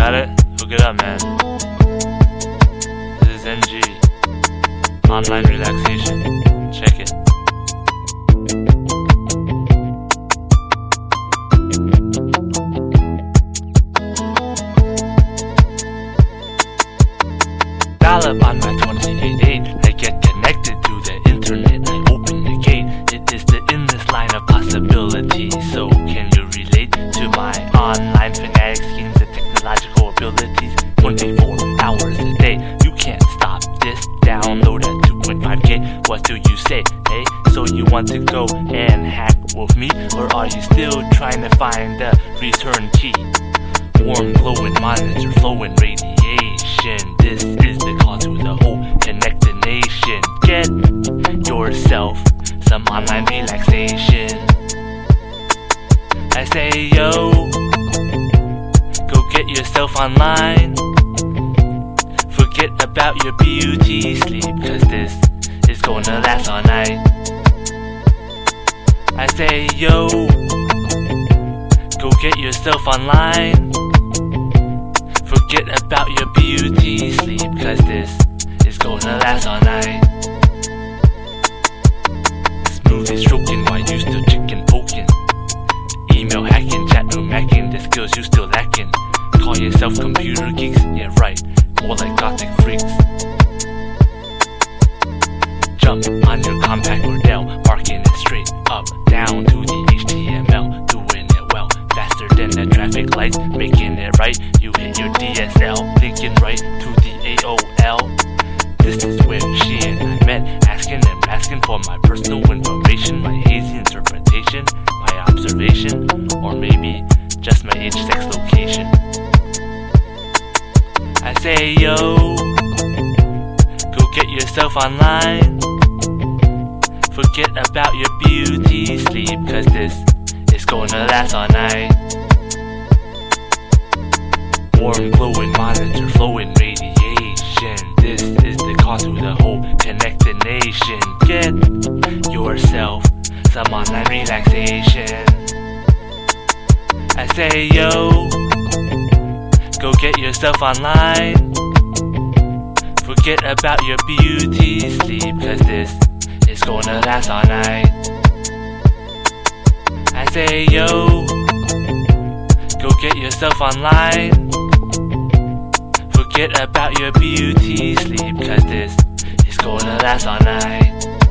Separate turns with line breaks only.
got it? Hook it up, man. This is NG. Online relaxation. Check it. Dial up on my 28.8. I get connected to the internet. I open the gate. It is the endless line of possibilities. So can you relate to my online fanatic schemes and technological abilities? 24 hours a day. You can't stop this. Download at 2.5K. What do you say? Hey, so you want to go and hack with me? Or are you still trying to find the return key? Warm, glowing monitor, flowing radiation. This is the call to the whole connected nation. Get yourself some online relaxation. I say yo, go get yourself online. Forget about your beauty sleep, cause this is gonna last all night. I say yo, go get yourself online. Forget about your beauty sleep, cause this is gonna last all night. Smoothly stroking while you still chicken poking. Email hacking, chat room hacking, the skills you still lacking. Call yourself computer geeks, yeah right, more like gothic freaks. Jump on your compact or Dell, marking it straight up, down to the HTML, doing it well, faster than the traffic lights, making it right. You hit your DSL, linking right to the AOL. This is where she and I met, asking and asking for my personal information, my hazy interpretation, my observation, or maybe just my age, sex, location. I say yo, go get yourself online. Forget about your beauty sleep, cause this is gonna last all night. Warm, glowing monitor, flowing radiation. This is the call to the whole connected nation. Get yourself some online relaxation. I say yo, go get yourself online. Forget about your beauty sleep, cause this is gonna last all night. I say yo, go get yourself online. Forget about your beauty sleep, cause this is gonna last all night.